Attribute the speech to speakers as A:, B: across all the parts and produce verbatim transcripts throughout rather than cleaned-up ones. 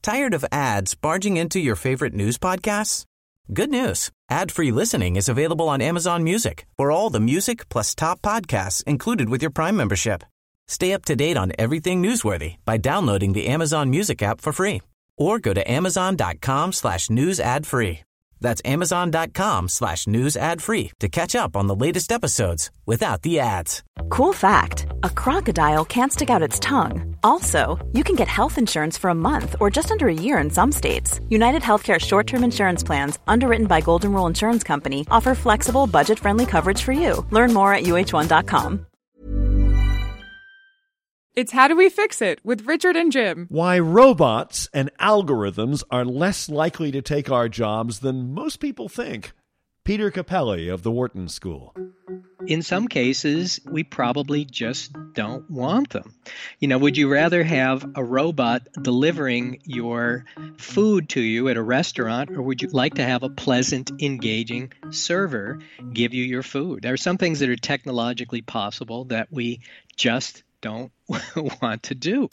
A: Tired of ads barging into your favorite news podcasts? Good news. Ad-free listening is available on Amazon Music for all the music plus top podcasts included with your Prime membership. Stay up to date on everything newsworthy by downloading the Amazon Music app for free or go to amazon.com slash news ad free. That's amazon.com slash news ad free to catch up on the latest episodes without the ads.
B: Cool fact, a crocodile can't stick out its tongue. Also, you can get health insurance for a month or just under a year in some states. United Healthcare short-term insurance plans, underwritten by Golden Rule Insurance Company, offer flexible, budget-friendly coverage for you. Learn more at U H one dot com.
C: It's How Do We Fix It with Richard and Jim.
D: Why robots and algorithms are less likely to take our jobs than most people think. Peter Capelli of the Wharton School.
E: In some cases, we probably just don't want them. You know, would you rather have a robot delivering your food to you at a restaurant, or would you like to have a pleasant, engaging server give you your food? There are some things that are technologically possible that we just don't want to do.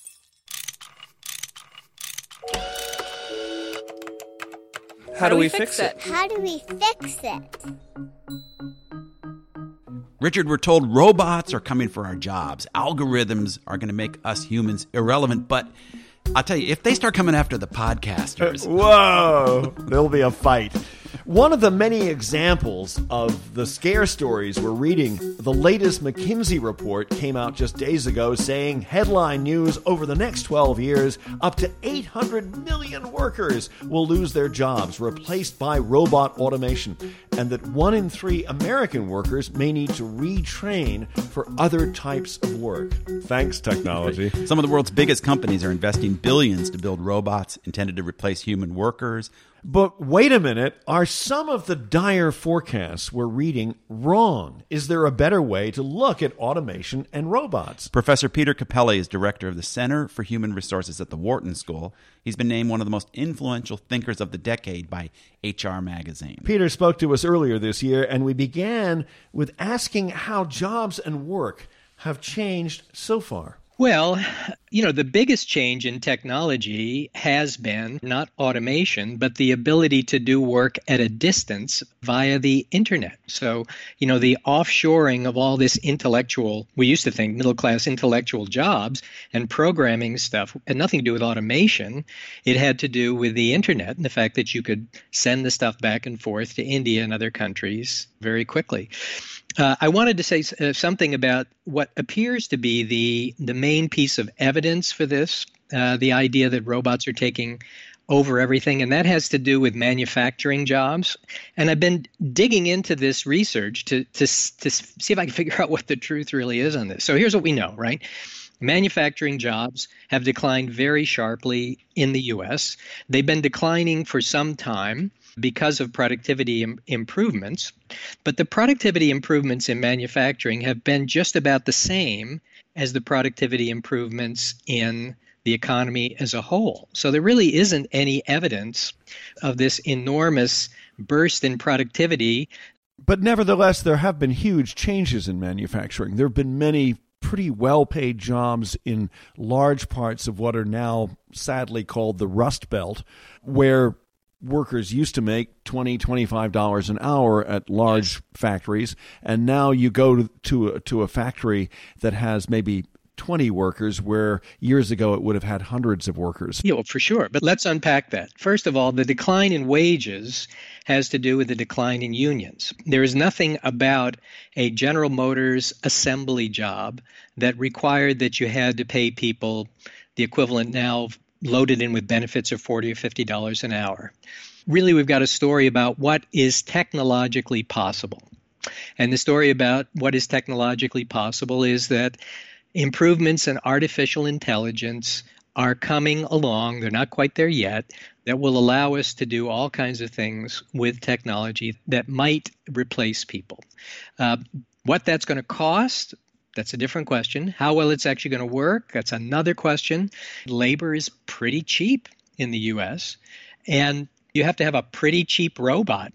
F: How do we fix it?
G: How do we fix it?
F: Richard, we're told robots are coming for our jobs. Algorithms are going to make us humans irrelevant. But I'll tell you, if they start coming after the podcasters...
D: Whoa! There'll be a fight. One of the many examples of the scare stories we're reading, the latest McKinsey report came out just days ago saying headline news: over the next twelve years, up to eight hundred million workers will lose their jobs, replaced by robot automation, and that one in three American workers may need to retrain for other types of work. Thanks, technology.
F: Some of the world's biggest companies are investing billions to build robots intended to replace human workers.
D: But wait a minute, are some of the dire forecasts we're reading wrong? Is there a better way to look at automation and robots?
F: Professor Peter Capelli is director of the Center for Human Resources at the Wharton School. He's been named one of the most influential thinkers of the decade by H R Magazine.
D: Peter spoke to us earlier this year, and we began with asking how jobs and work have changed so far.
E: Well, you know, the biggest change in technology has been not automation, but the ability to do work at a distance via the internet. So, you know, the offshoring of all this intellectual, we used to think middle-class intellectual jobs and programming stuff had nothing to do with automation. It had to do with the internet and the fact that you could send the stuff back and forth to India and other countries very quickly. Uh, I wanted to say uh, something about what appears to be the the main piece of evidence for this, uh, the idea that robots are taking over everything, and that has to do with manufacturing jobs. And I've been digging into this research to to to see if I can figure out what the truth really is on this. So here's what we know, right? Manufacturing jobs have declined very sharply in the U S. They've been declining for some time because of productivity im- improvements. But the productivity improvements in manufacturing have been just about the same as the productivity improvements in the economy as a whole. So there really isn't any evidence of this enormous burst in productivity.
D: But nevertheless, there have been huge changes in manufacturing. There have been many pretty well-paid jobs in large parts of what are now sadly called the Rust Belt, where workers used to make twenty dollars, twenty-five dollars an hour at large factories, and now you go to to a, to a factory that has maybe twenty workers, where years ago it would have had hundreds of workers.
E: Yeah, well, for sure. But let's unpack that. First of all, the decline in wages has to do with the decline in unions. There is nothing about a General Motors assembly job that required that you had to pay people the equivalent now loaded in with benefits of forty dollars or fifty dollars an hour. Really, we've got a story about what is technologically possible. And the story about what is technologically possible is that improvements in artificial intelligence are coming along. They're not quite there yet. That will allow us to do all kinds of things with technology that might replace people. Uh, what that's going to cost, that's a different question. How well it's actually going to work, that's another question. Labor is pretty cheap in the U S, and you have to have a pretty cheap robot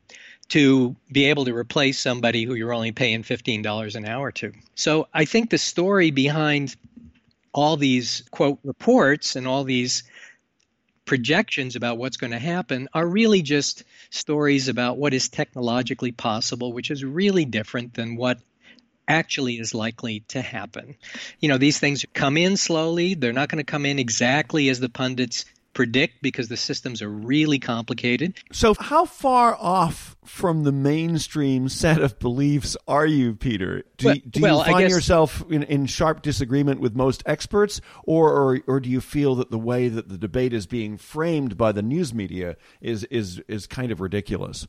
E: to be able to replace somebody who you're only paying fifteen dollars an hour to. So I think the story behind all these, quote, reports and all these projections about what's going to happen are really just stories about what is technologically possible, which is really different than what actually is likely to happen. You know, these things come in slowly. They're not going to come in exactly as the pundits predict because the systems are really complicated.
D: So how far off from the mainstream set of beliefs are you, Peter? Do,
E: well,
D: you, do
E: well,
D: you find
E: I guess,
D: yourself in, in sharp disagreement with most experts, or, or or do you feel that the way that the debate is being framed by the news media is is is kind of ridiculous?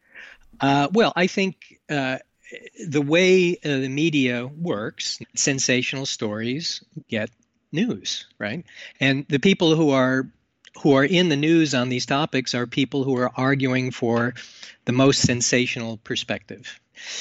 E: Uh, well, I think uh, the way uh, the media works, sensational stories get news, right? And the people who are who are in the news on these topics are people who are arguing for the most sensational perspective.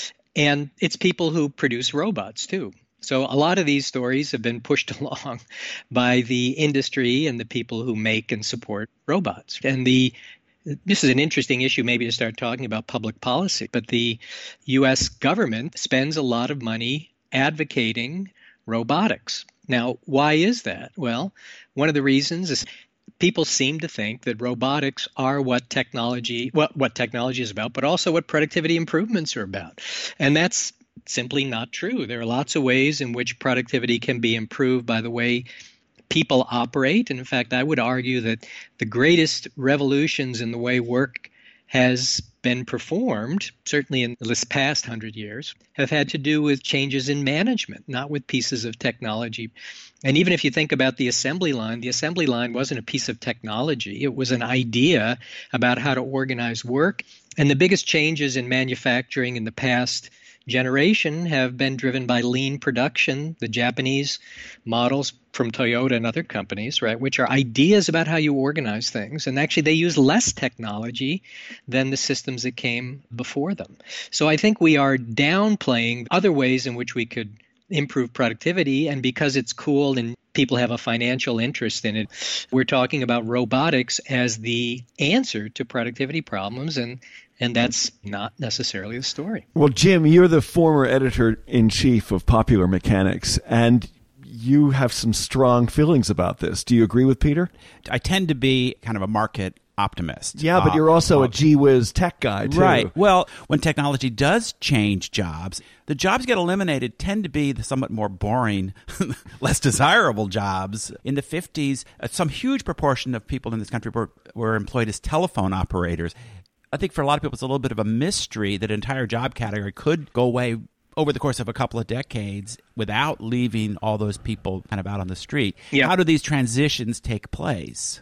E: And it's people who produce robots, too. So a lot of these stories have been pushed along by the industry and the people who make and support robots. And the this is an interesting issue maybe to start talking about public policy, but the U S government spends a lot of money advocating robotics. Now, why is that? Well, one of the reasons is people seem to think that robotics are what technology, what, what technology is about, but also what productivity improvements are about. And that's simply not true. There are lots of ways in which productivity can be improved by the way people operate. And in fact, I would argue that the greatest revolutions in the way work has been performed, certainly in this past hundred years, have had to do with changes in management, not with pieces of technology. And even if you think about the assembly line, the assembly line wasn't a piece of technology. It was an idea about how to organize work. And the biggest changes in manufacturing in the past generation have been driven by lean production, the Japanese models from Toyota and other companies, right, which are ideas about how you organize things. And actually, they use less technology than the systems that came before them. So I think we are downplaying other ways in which we could improve productivity. And because it's cool and people have a financial interest in it, we're talking about robotics as the answer to productivity problems. And And that's not necessarily the story.
D: Well, Jim, you're the former editor-in-chief of Popular Mechanics, and you have some strong feelings about this. Do you agree with Peter?
F: I tend to be kind of a market optimist.
D: Yeah, but you're also uh, a gee-whiz tech guy, too.
F: Right. Well, when technology does change jobs, the jobs get eliminated tend to be the somewhat more boring, less desirable jobs. In the fifties, uh, some huge proportion of people in this country were, were employed as telephone operators. I think for a lot of people, it's a little bit of a mystery that an entire job category could go away over the course of a couple of decades without leaving all those people kind of out on the street.
E: Yeah.
F: How do these transitions take place?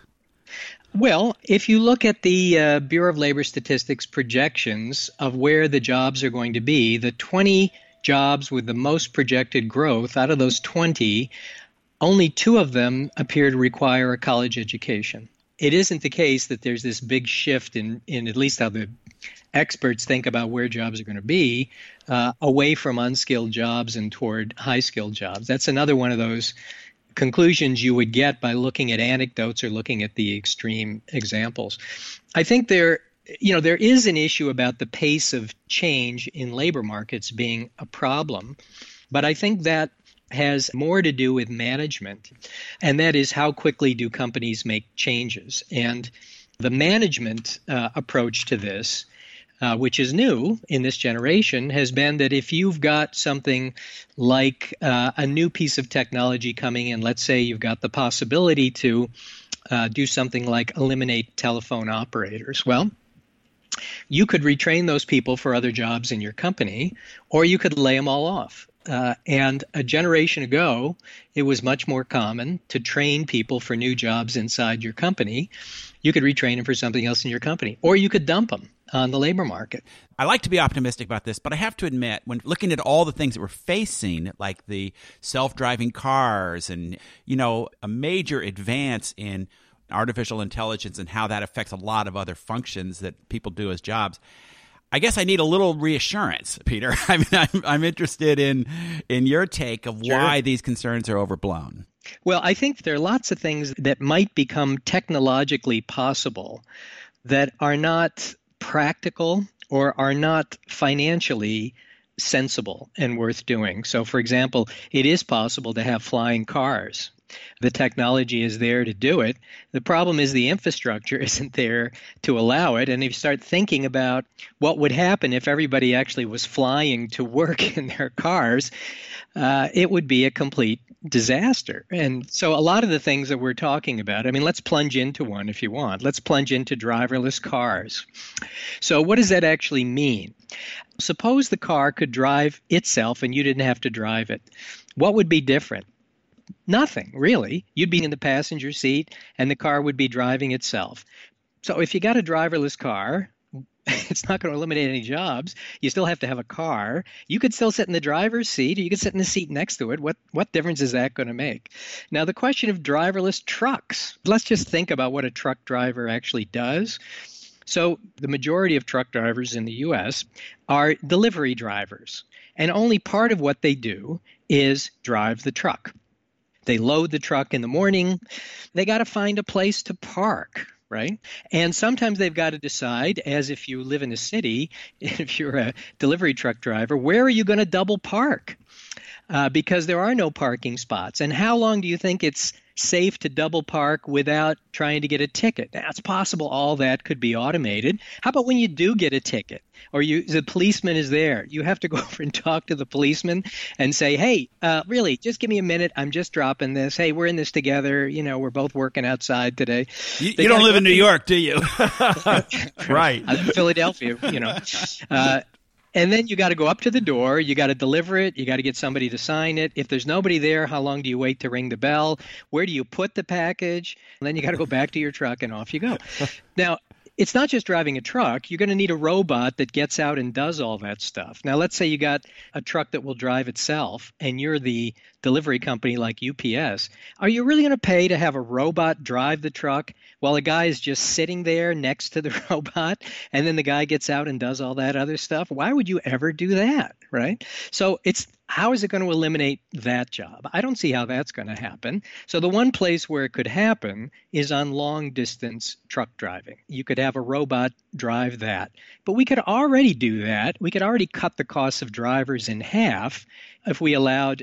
E: Well, if you look at the uh, Bureau of Labor Statistics projections of where the jobs are going to be, the twenty jobs with the most projected growth, out of those twenty, only two of them appear to require a college education. It isn't the case that there's this big shift in, in at least how the experts think about where jobs are going to be, uh, away from unskilled jobs and toward high-skilled jobs. That's another one of those conclusions you would get by looking at anecdotes or looking at the extreme examples. I think there, you know, there is an issue about the pace of change in labor markets being a problem, but I think that has more to do with management, and that is how quickly do companies make changes. And the management uh, approach to this, uh, which is new in this generation, has been that if you've got something like uh, a new piece of technology coming in, let's say you've got the possibility to uh, do something like eliminate telephone operators, well, you could retrain those people for other jobs in your company, or you could lay them all off. Uh, and a generation ago, it was much more common to train people for new jobs inside your company. You could retrain them for something else in your company, or you could dump them on the labor market.
F: I like to be optimistic about this, but I have to admit, when looking at all the things that we're facing, like the self-driving cars and, you know, a major advance in artificial intelligence and how that affects a lot of other functions that people do as jobs, I guess I need a little reassurance, Peter. I mean, I'm, I'm interested in in your take of
E: Sure.
F: why these concerns are overblown.
E: Well, I think there are lots of things that might become technologically possible that are not practical or are not financially sensible and worth doing. So, for example, it is possible to have flying cars. The technology is there to do it. The problem is the infrastructure isn't there to allow it. And if you start thinking about what would happen if everybody actually was flying to work in their cars, uh, it would be a complete disaster. And so a lot of the things that we're talking about, I mean, let's plunge into one if you want. Let's plunge into driverless cars. So what does that actually mean? Suppose the car could drive itself and you didn't have to drive it. What would be different? Nothing, really. You'd be in the passenger seat and the car would be driving itself. So if you got a driverless car, it's not going to eliminate any jobs. You still have to have a car. You could still sit in the driver's seat, or you could sit in the seat next to it. What what difference is that going to make? Now, the question of driverless trucks. Let's just think about what a truck driver actually does. So the majority of truck drivers in the U S are delivery drivers, and only part of what they do is drive the truck. They load the truck in the morning. They got to find a place to park, right? And sometimes they've got to decide, as if you live in a city, if you're a delivery truck driver, where are you going to double park? Uh, because there are no parking spots. And how long do you think it's safe to double park without trying to get a ticket? Now, it's possible all that could be automated. How about when you do get a ticket, or you the policeman is there? You have to go over and talk to the policeman and say, hey, uh, really, just give me a minute. I'm just dropping this. Hey, we're in this together. You know, we're both working outside today.
F: You, you don't live in New York, do you?
D: Right.
E: I'm in Philadelphia, you know. Uh, And then you got to go up to the door. You got to deliver it. You got to get somebody to sign it. If there's nobody there, how long do you wait to ring the bell? Where do you put the package? And then you got to go back to your truck and off you go. Now, it's not just driving a truck. You're going to need a robot that gets out and does all that stuff. Now, let's say you got a truck that will drive itself and you're the delivery company like U P S. Are you really going to pay to have a robot drive the truck while a guy is just sitting there next to the robot and then the guy gets out and does all that other stuff? Why would you ever do that, right? So it's how is it going to eliminate that job? I don't see how that's going to happen. So the one place where it could happen is on long-distance truck driving. You could have a robot drive that. But we could already do that. We could already cut the cost of drivers in half if we allowed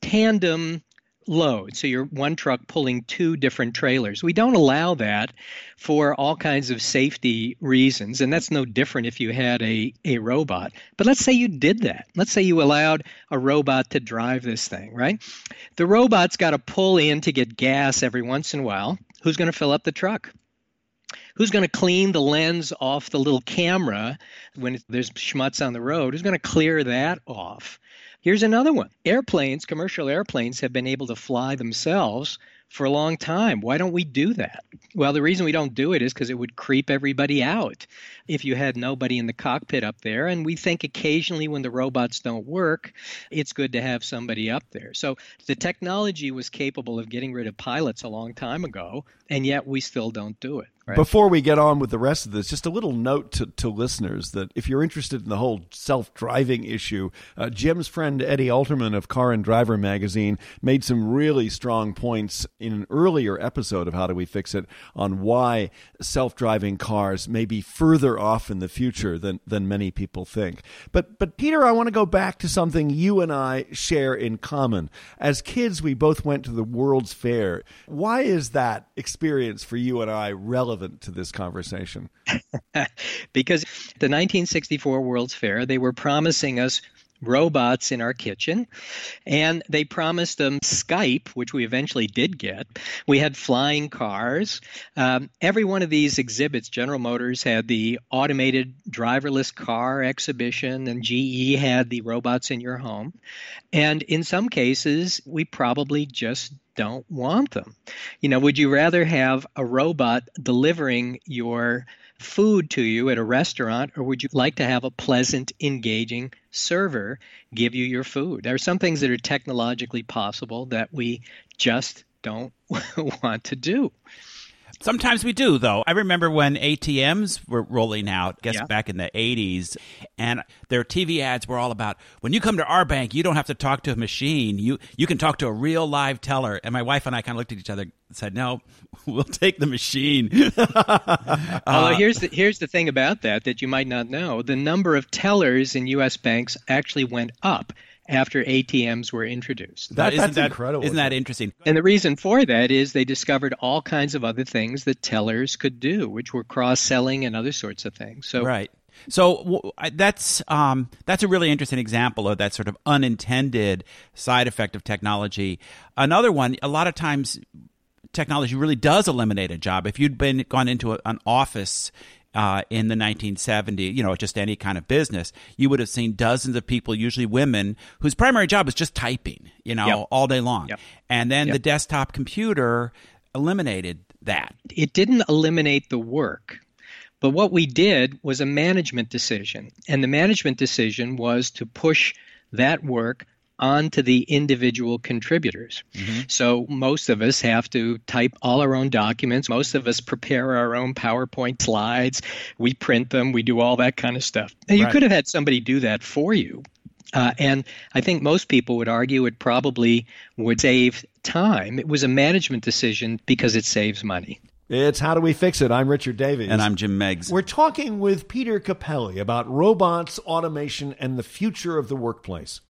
E: tandem load. So you're one truck pulling two different trailers. We don't allow that for all kinds of safety reasons. And that's no different if you had a, a robot. But let's say you did that. Let's say you allowed a robot to drive this thing, right? The robot's got to pull in to get gas every once in a while. Who's going to fill up the truck? Who's going to clean the lens off the little camera when there's schmutz on the road? Who's going to clear that off? Here's another one. Airplanes, commercial airplanes, have been able to fly themselves for a long time. Why don't we do that? Well, the reason we don't do it is because it would creep everybody out if you had nobody in the cockpit up there. And we think occasionally when the robots don't work, it's good to have somebody up there. So the technology was capable of getting rid of pilots a long time ago, and yet we still don't do it. Right?
D: Before we get on with the rest of this, just a little note to, to listeners that if you're interested in the whole self-driving issue, uh, Jim's friend Eddie Alterman of Car and Driver magazine made some really strong points in an earlier episode of How Do We Fix It on why self-driving cars may be further off in the future than, than many people think. But, but Peter, I want to go back to something you and I share in common. As kids, we both went to the World's Fair. Why is that experience for you and I relevant to this conversation?
E: Because the nineteen sixty-four World's Fair, they were promising us robots in our kitchen, and they promised them Skype, which we eventually did get. We had flying cars. Um, every one of these exhibits, General Motors had the automated driverless car exhibition, and G E had the robots in your home. And in some cases, we probably just don't want them. You know, would you rather have a robot delivering your food to you at a restaurant, or would you like to have a pleasant, engaging server give you your food? There are some things that are technologically possible that we just don't want to do.
F: Sometimes we do, though. I remember when A T Ms were rolling out, I guess
E: Yeah.
F: back in the eighties, and their T V ads were all about, when you come to our bank, you don't have to talk to a machine. You you can talk to a real live teller. And my wife and I kind of looked at each other and said, no, we'll take the machine. uh,
E: Although here's the, here's the thing about that that you might not know. The number of tellers in U S banks actually went up after A T Ms were introduced.
D: That,
F: isn't
D: that's
F: that,
D: incredible.
F: Isn't that interesting?
E: And the reason for that is they discovered all kinds of other things that tellers could do, which were cross-selling and other sorts of things. So,
F: right. So w- I- that's um, that's a really interesting example of that sort of unintended side effect of technology. Another one, a lot of times technology really does eliminate a job. If you'd been gone into a, an office uh, in the nineteen seventies, you know, just any kind of business, you would have seen dozens of people, usually women, whose primary job is just typing, you know,
E: Yep.
F: all day long.
E: Yep.
F: And then
E: Yep.
F: the desktop computer eliminated that.
E: It didn't eliminate the work. But what we did was a management decision. And the management decision was to push that work onto the individual contributors. Mm-hmm. So most of us have to type all our own documents. Most of us prepare our own PowerPoint slides. We print them. We do all that kind of stuff. Now, you
F: Right.
E: could have had somebody do that for you. Uh, and I think most people would argue it probably would save time. It was a management decision because it saves money.
D: It's How Do We Fix It? I'm Richard Davies.
F: And I'm Jim Meggs.
D: We're talking with Peter Capelli about robots, automation, and the future of the workplace.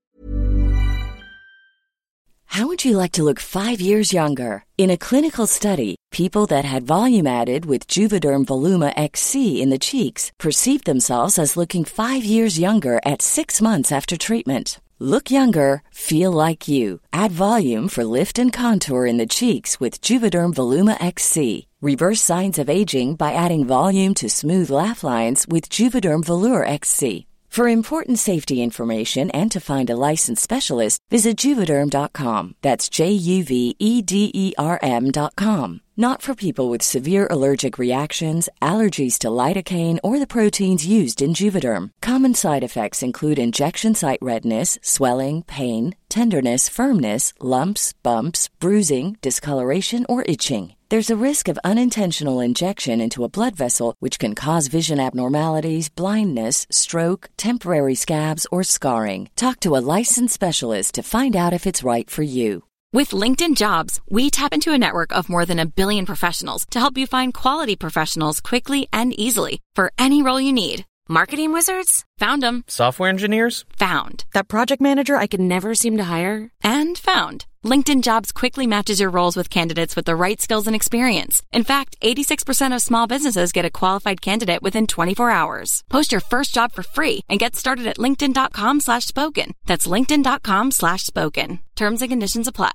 H: How would you like to look five years younger? In a clinical study, people that had volume added with Juvederm Voluma X C in the cheeks perceived themselves as looking five years younger at six months after treatment. Look younger, feel like you. Add volume for lift and contour in the cheeks with Juvederm Voluma X C. Reverse signs of aging by adding volume to smooth laugh lines with Juvederm Volure X C. For important safety information and to find a licensed specialist, visit Juvederm dot com. That's J U V E D E R M dot com. Not for people with severe allergic reactions, allergies to lidocaine, or the proteins used in Juvederm. Common side effects include injection site redness, swelling, pain, tenderness, firmness, lumps, bumps, bruising, discoloration, or itching. There's a risk of unintentional injection into a blood vessel, which can cause vision abnormalities, blindness, stroke, temporary scabs, or scarring. Talk to a licensed specialist to find out if it's right for you.
I: With LinkedIn Jobs, we tap into a network of more than a billion professionals to help you find quality professionals quickly and easily for any role you need. Marketing wizards? Found them.
J: Software engineers?
I: Found. That project manager I could never seem to hire? And found. LinkedIn Jobs quickly matches your roles with candidates with the right skills and experience. In fact, eighty-six percent of small businesses get a qualified candidate within twenty-four hours. Post your first job for free and get started at linkedin.com slash spoken. That's linkedin.com slash spoken. Terms and conditions apply.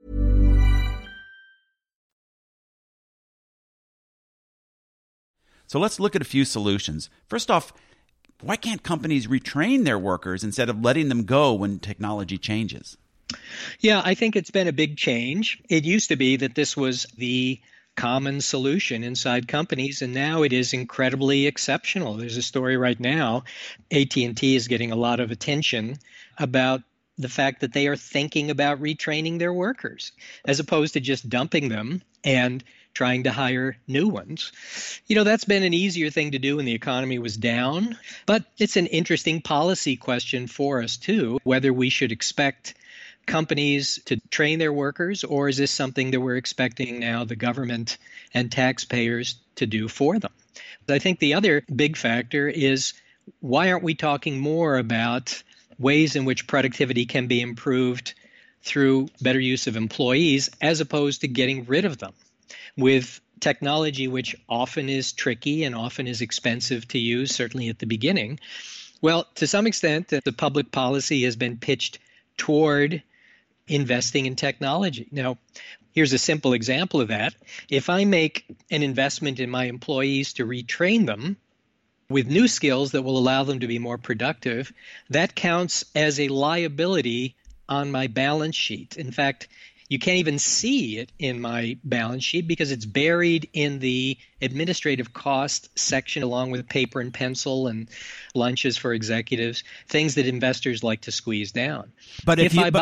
F: So let's look at a few solutions. First off, why can't companies retrain their workers instead of letting them go when technology changes?
E: Yeah, I think it's been a big change. It used to be that this was the common solution inside companies, and now it is incredibly exceptional. There's a story right now, A T and T is getting a lot of attention about the fact that they are thinking about retraining their workers, as opposed to just dumping them and trying to hire new ones. You know, that's been an easier thing to do when the economy was down, but it's an interesting policy question for us too, whether we should expect companies to train their workers, or is this something that we're expecting now the government and taxpayers to do for them? But I think the other big factor is, why aren't we talking more about ways in which productivity can be improved through better use of employees as opposed to getting rid of them with technology, which often is tricky and often is expensive to use, certainly at the beginning? Well, to some extent, the public policy has been pitched toward investing in technology. Now, here's a simple example of that. If I make an investment in my employees to retrain them with new skills that will allow them to be more productive, that counts as a liability on my balance sheet. In fact, you can't even see it in my balance sheet because it's buried in the administrative cost section along with paper and pencil and lunches for executives, things that investors like to squeeze down.
F: But if,
E: if
F: you,
E: I
F: but,
E: buy a,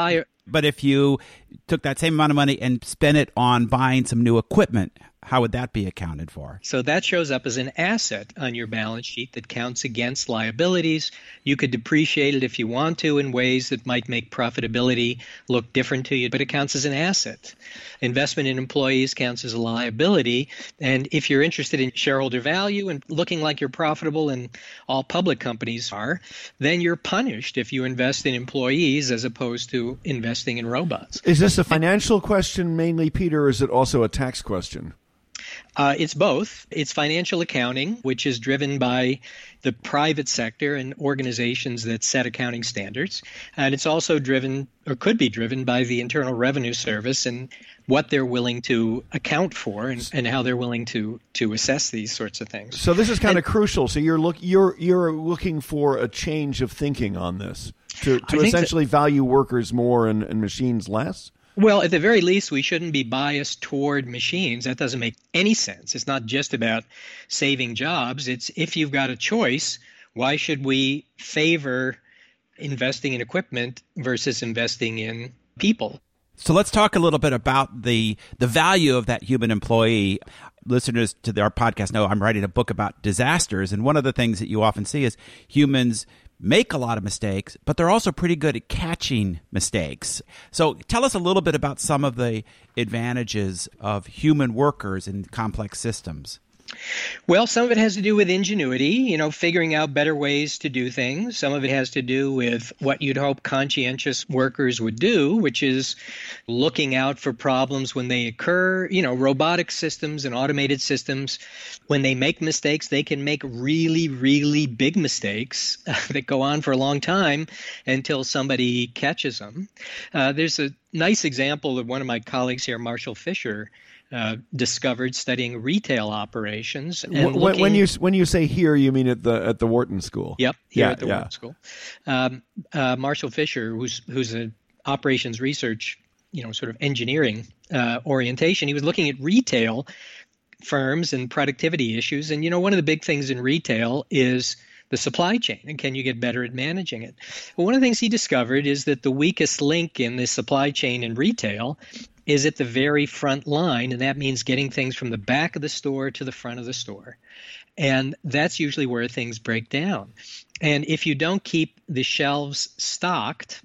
F: But if you took that same amount of money and spent it on buying some new equipment, how would that be accounted for?
E: So that shows up as an asset on your balance sheet that counts against liabilities. You could depreciate it if you want to in ways that might make profitability look different to you, but it counts as an asset. Investment in employees counts as a liability. And if you're interested in shareholder value and looking like you're profitable, and all public companies are, then you're punished if you invest in employees as opposed to investing in robots.
D: Is this a financial question mainly, Peter, or is it also a tax question?
E: Uh, it's both. It's financial accounting, which is driven by the private sector and organizations that set accounting standards. And it's also driven, or could be driven, by the Internal Revenue Service and what they're willing to account for and, and how they're willing to to assess these sorts of things.
D: So this is kind
E: and,
D: of crucial. So you're look you're you're looking for a change of thinking on this to to essentially that, value workers more and, and machines less?
E: Well, at the very least, we shouldn't be biased toward machines. That doesn't make any sense. It's not just about saving jobs. It's if you've got a choice, why should we favor investing in equipment versus investing in people?
F: So let's talk a little bit about the the value of that human employee. Listeners to our podcast know I'm writing a book about disasters, and one of the things that you often see is humans make a lot of mistakes, but they're also pretty good at catching mistakes. So tell us a little bit about some of the advantages of human workers in complex systems.
E: Well, some of it has to do with ingenuity, you know, figuring out better ways to do things. Some of it has to do with what you'd hope conscientious workers would do, which is looking out for problems when they occur. You know, robotic systems and automated systems, when they make mistakes, they can make really, really big mistakes that go on for a long time until somebody catches them. Uh, there's a nice example that one of my colleagues here, Marshall Fisher, Uh, discovered studying retail operations. And
D: when,
E: looking,
D: when you when you say here, you mean at the at the Wharton School?
E: Yep, here
D: yeah,
E: at the
D: yeah.
E: Wharton School. Um, uh, Marshall Fisher, who's who's an operations research, you know, sort of engineering uh, orientation, he was looking at retail firms and productivity issues. And you know, one of the big things in retail is the supply chain, and can you get better at managing it? Well, one of the things he discovered is that the weakest link in the supply chain in retail is at the very front line, and that means getting things from the back of the store to the front of the store. And that's usually where things break down. And if you don't keep the shelves stocked,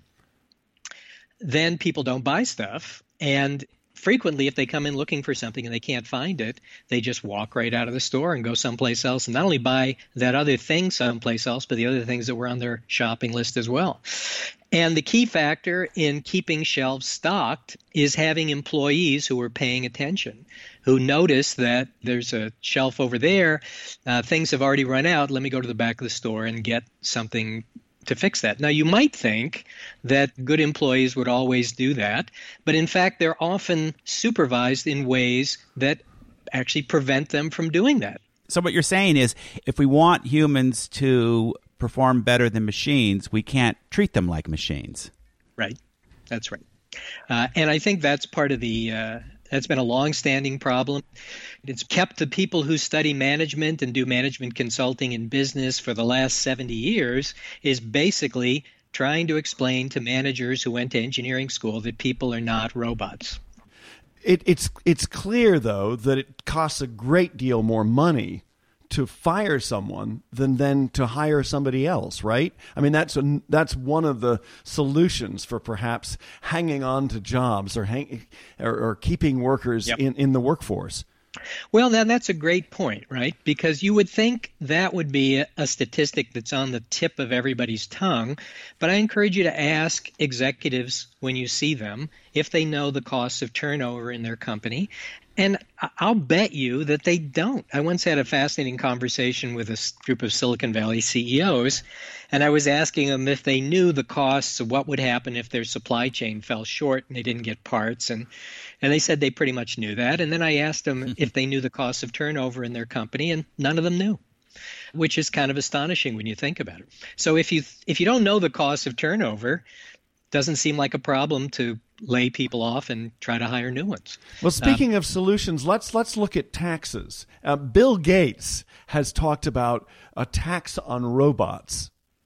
E: then people don't buy stuff. And frequently, if they come in looking for something and they can't find it, they just walk right out of the store and go someplace else and not only buy that other thing someplace else, but the other things that were on their shopping list as well. And the key factor in keeping shelves stocked is having employees who are paying attention, who notice that there's a shelf over there, uh, things have already run out, let me go to the back of the store and get something to fix that. Now, you might think that good employees would always do that, but in fact, they're often supervised in ways that actually prevent them from doing that.
F: So what you're saying is if we want humans to perform better than machines, we can't treat them like machines.
E: Right. That's right. Uh, and I think that's part of the uh, that's been a long-standing problem. It's kept the people who study management and do management consulting in business for the last seventy years is basically trying to explain to managers who went to engineering school that people are not robots.
D: It, it's it's clear, though, that it costs a great deal more money to fire someone than then to hire somebody else, right? I mean, that's a, that's one of the solutions for perhaps hanging on to jobs or hang, or, or keeping workers
E: yep.
D: in, in the workforce.
E: Well, now that's a great point, right? Because you would think that would be a, a statistic that's on the tip of everybody's tongue. But I encourage you to ask executives when you see them if they know the costs of turnover in their company. And I'll bet you that they don't. I once had a fascinating conversation with a group of Silicon Valley C E Os, and I was asking them if they knew the costs of what would happen if their supply chain fell short and they didn't get parts. And, and they said they pretty much knew that. And then I asked them if they knew the costs of turnover in their company, and none of them knew, which is kind of astonishing when you think about it. So if you if you don't know the cost of turnover, it doesn't seem like a problem to lay people off and try to hire new ones.
D: Well, speaking
E: um,
D: of solutions, let's let's look at taxes. Uh, Bill Gates has talked about a tax on robots.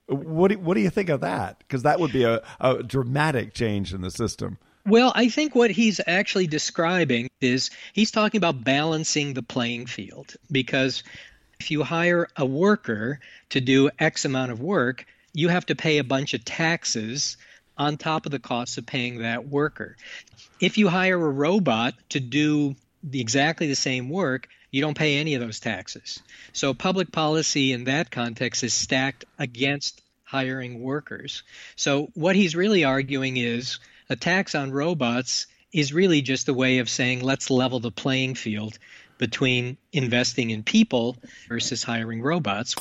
D: What do, what do you think of that? Because that would be a, a dramatic change in the system.
E: Well, I think what he's actually describing is he's talking about balancing the playing field, because if you hire a worker to do X amount of work, you have to pay a bunch of taxes on top of the costs of paying that worker. If you hire a robot to do the, exactly the same work, you don't pay any of those taxes. So public policy in that context is stacked against hiring workers. So what he's really arguing is a tax on robots is really just a way of saying, let's level the playing field between investing in people versus hiring robots.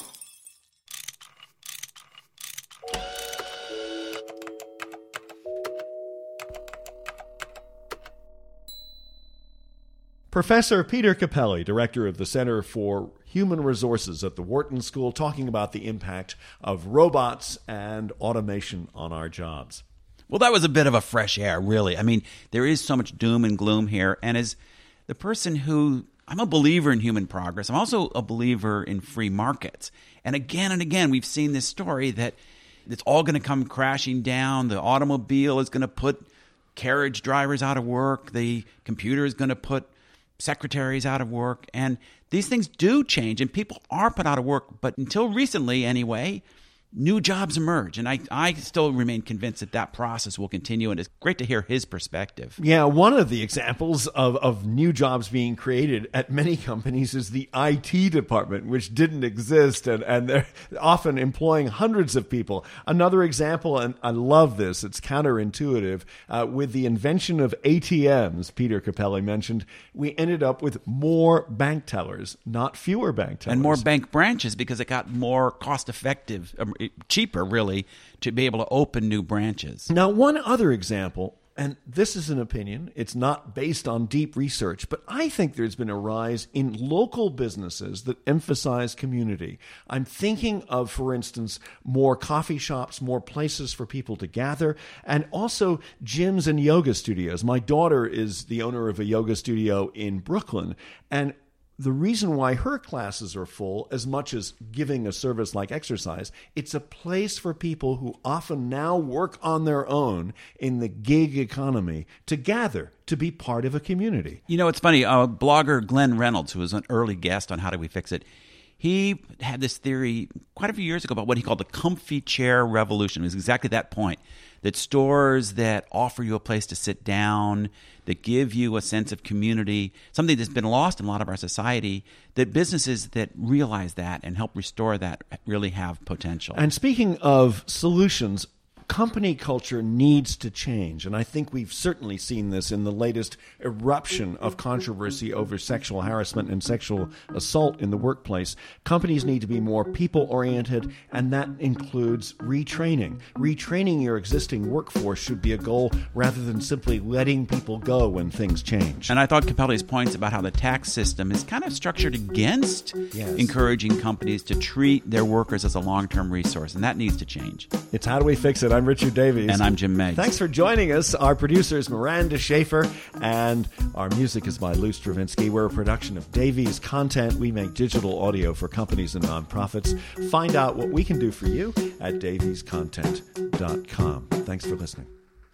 D: Professor Peter Capelli, director of the Center for Human Resources at the Wharton School, talking about the impact of robots and automation on our jobs.
F: Well, that was a bit of a fresh air, really. I mean, there is so much doom and gloom here. And as the person who, I'm a believer in human progress, I'm also a believer in free markets. And again and again, we've seen this story that it's all going to come crashing down. The automobile is going to put carriage drivers out of work. The computer is going to put secretaries out of work. And these things do change, and people are put out of work. But until recently, anyway, new jobs emerge. And I, I still remain convinced that that process will continue, and it's great to hear his perspective.
D: Yeah, one of the examples of, of new jobs being created at many companies is the I T department, which didn't exist, and, and they're often employing hundreds of people. Another example, and I love this, it's counterintuitive, uh, with the invention of A T Ms, Peter Capelli mentioned, we ended up with more bank tellers, not fewer bank tellers.
F: And more bank branches because it got more cost-effective, um, cheaper, really, to be able to open new branches.
D: Now, one other example, and this is an opinion, it's not based on deep research, but I think there's been a rise in local businesses that emphasize community. I'm thinking of, for instance, more coffee shops, more places for people to gather, and also gyms and yoga studios. My daughter is the owner of a yoga studio in Brooklyn, and the reason why her classes are full, as much as giving a service like exercise, it's a place for people who often now work on their own in the gig economy to gather, to be part of a community.
F: You know, it's funny. Uh, blogger Glenn Reynolds, who was an early guest on How Do We Fix It, he had this theory quite a few years ago about what he called the comfy chair revolution. It was exactly that point, that stores that offer you a place to sit down, that give you a sense of community, something that's been lost in a lot of our society, that businesses that realize that and help restore that really have potential.
D: And speaking of solutions, company culture needs to change, and I think we've certainly seen this in the latest eruption of controversy over sexual harassment and sexual assault in the workplace. Companies need to be more people-oriented, and that includes retraining. Retraining your existing workforce should be a goal rather than simply letting people go when things change.
F: And I thought Capelli's points about how the tax system is kind of structured against yes. encouraging companies to treat their workers as a long-term resource, and that needs to change.
D: It's How Do We Fix It? I'm Richard Davies.
F: And I'm Jim Meigs.
D: Thanks for joining us. Our producer is Miranda Schaefer, and our music is by Lou Stravinsky. We're a production of Davies Content. We make digital audio for companies and nonprofits. Find out what we can do for you at davies content dot com. Thanks for listening.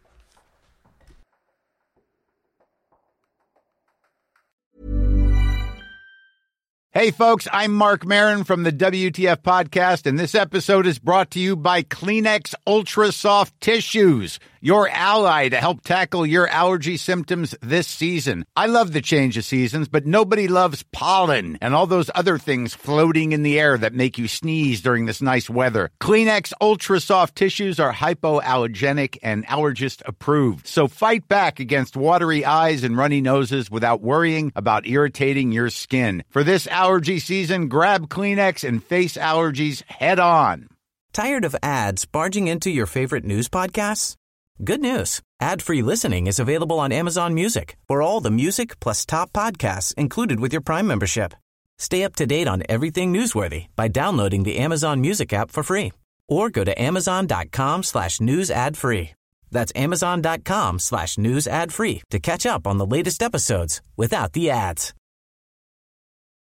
J: Hey, folks, I'm Mark Maron from the W T F Podcast, and this episode is brought to you by Kleenex Ultra Soft Tissues, your ally to help tackle your allergy symptoms this season. I love the change of seasons, but nobody loves pollen and all those other things floating in the air that make you sneeze during this nice weather. Kleenex Ultra Soft Tissues are hypoallergenic and allergist approved, so fight back against watery eyes and runny noses without worrying about irritating your skin. For this allergy season, grab Kleenex and face allergies head on.
A: Tired of ads barging into your favorite news podcasts? Good news. Ad-free listening is available on Amazon Music for all the music plus top podcasts included with your Prime membership. Stay up to date on everything newsworthy by downloading the Amazon Music app for free or go to amazon.com slash news ad free. That's amazon.com slash news ad free to catch up on the latest episodes without the ads.